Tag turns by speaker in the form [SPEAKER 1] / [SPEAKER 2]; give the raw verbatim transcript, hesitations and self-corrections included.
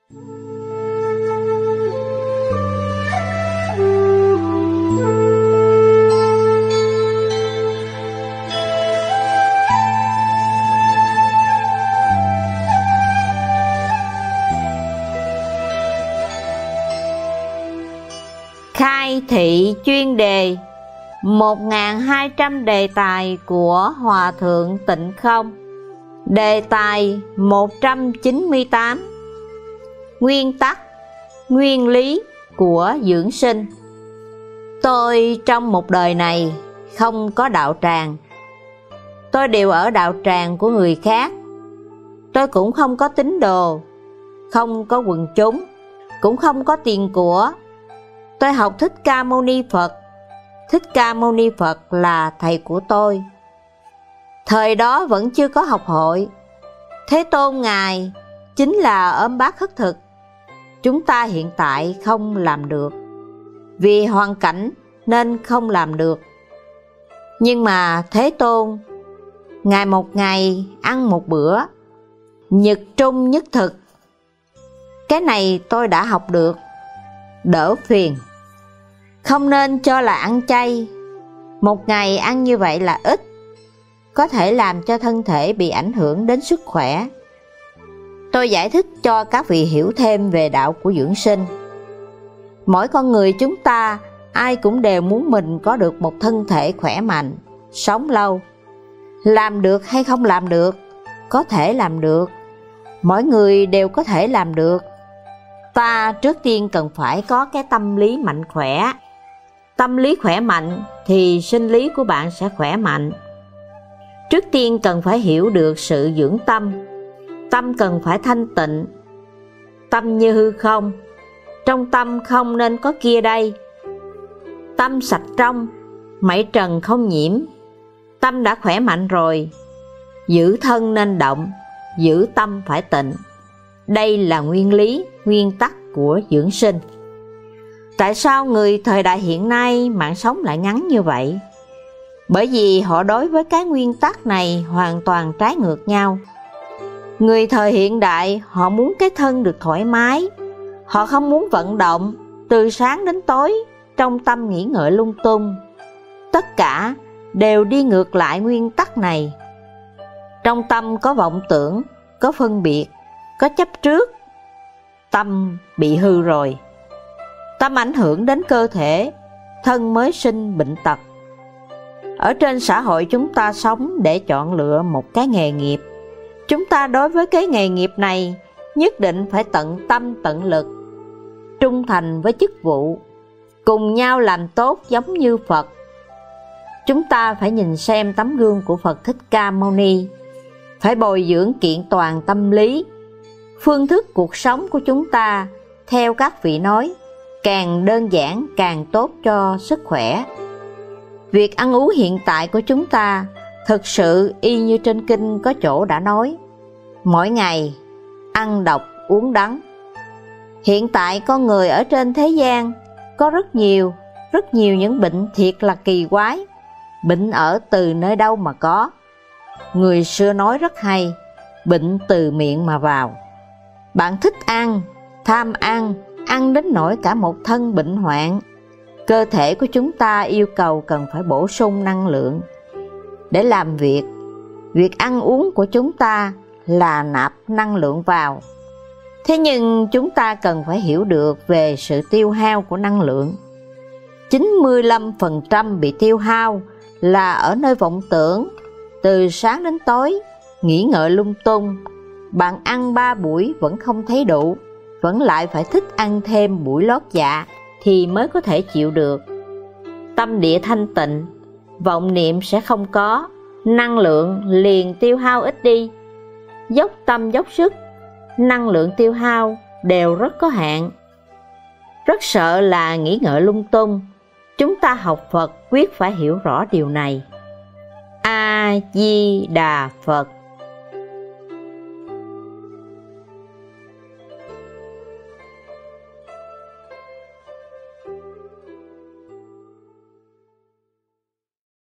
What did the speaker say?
[SPEAKER 1] Khai thị chuyên đề một nghìn hai trăm đề tài của Hòa Thượng Tịnh Không. Đề tài một trăm chín mươi tám. Nguyên tắc, nguyên lý của dưỡng sinh. Tôi trong một đời này không có đạo tràng. Tôi đều ở đạo tràng của người khác. Tôi cũng không có tín đồ, không có quần chúng, cũng không có tiền của. Tôi học Thích Ca Mâu Ni Phật. Thích Ca Mâu Ni Phật là thầy của tôi. Thời đó vẫn chưa có học hội. Thế Tôn Ngài chính là ôm bát khất thực. Chúng ta hiện tại không làm được, vì hoàn cảnh nên không làm được. Nhưng mà Thế Tôn, Ngài một ngày ăn một bữa, nhật trung nhất thực. Cái này tôi đã học được, đỡ phiền. Không nên cho là ăn chay. Một ngày ăn như vậy là ít, có thể làm cho thân thể bị ảnh hưởng đến sức khỏe. Tôi giải thích cho các vị hiểu thêm về đạo của dưỡng sinh. Mỗi con người chúng ta, ai cũng đều muốn mình có được một thân thể khỏe mạnh, sống lâu. Làm được hay không làm được? Có thể làm được. Mỗi người đều có thể làm được. Ta trước tiên cần phải có cái tâm lý mạnh khỏe. Tâm lý khỏe mạnh thì sinh lý của bạn sẽ khỏe mạnh. Trước tiên cần phải hiểu được sự dưỡng tâm. Tâm cần phải thanh tịnh. Tâm như hư không. Trong tâm không nên có kia đây. Tâm sạch trong, mảy trần không nhiễm. Tâm đã khỏe mạnh rồi, giữ thân nên động, giữ tâm phải tịnh. Đây là nguyên lý, nguyên tắc của dưỡng sinh. Tại sao người thời đại hiện nay mạng sống lại ngắn như vậy? Bởi vì họ đối với cái nguyên tắc này hoàn toàn trái ngược nhau. Người thời hiện đại họ muốn cái thân được thoải mái. Họ không muốn vận động từ sáng đến tối, trong tâm nghĩ ngợi lung tung. Tất cả đều đi ngược lại nguyên tắc này. Trong tâm có vọng tưởng, có phân biệt, có chấp trước. Tâm bị hư rồi. Tâm ảnh hưởng đến cơ thể, thân mới sinh bệnh tật. Ở trên xã hội chúng ta sống để chọn lựa một cái nghề nghiệp. Chúng ta đối với cái nghề nghiệp này nhất định phải tận tâm tận lực, trung thành với chức vụ, cùng nhau làm tốt giống như Phật. Chúng ta phải nhìn xem tấm gương của Phật Thích Ca Mâu Ni, phải bồi dưỡng kiện toàn tâm lý. Phương thức cuộc sống của chúng ta, theo các vị nói, càng đơn giản càng tốt cho sức khỏe. Việc ăn uống hiện tại của chúng ta thực sự y như trên kinh có chỗ đã nói, mỗi ngày ăn độc uống đắng. Hiện tại con người ở trên thế gian có rất nhiều, rất nhiều những bệnh thiệt là kỳ quái. Bệnh ở từ nơi đâu mà có? Người xưa nói rất hay, bệnh từ miệng mà vào. Bạn thích ăn, tham ăn, ăn đến nỗi cả một thân bệnh hoạn. Cơ thể của chúng ta yêu cầu cần phải bổ sung năng lượng để làm việc. Việc ăn uống của chúng ta là nạp năng lượng vào. Thế nhưng chúng ta cần phải hiểu được về sự tiêu hao của năng lượng. chín mươi lăm phần trăm bị tiêu hao là ở nơi vọng tưởng, từ sáng đến tối, nghĩ ngợi lung tung. Bạn ăn ba buổi vẫn không thấy đủ, vẫn lại phải thích ăn thêm buổi lót dạ thì mới có thể chịu được. Tâm địa thanh tịnh, vọng niệm sẽ không có, năng lượng liền tiêu hao ít đi. Dốc tâm dốc sức, năng lượng tiêu hao đều rất có hạn. Rất sợ là nghĩ ngợi lung tung. Chúng ta học Phật quyết phải hiểu rõ điều này. A Di Đà Phật.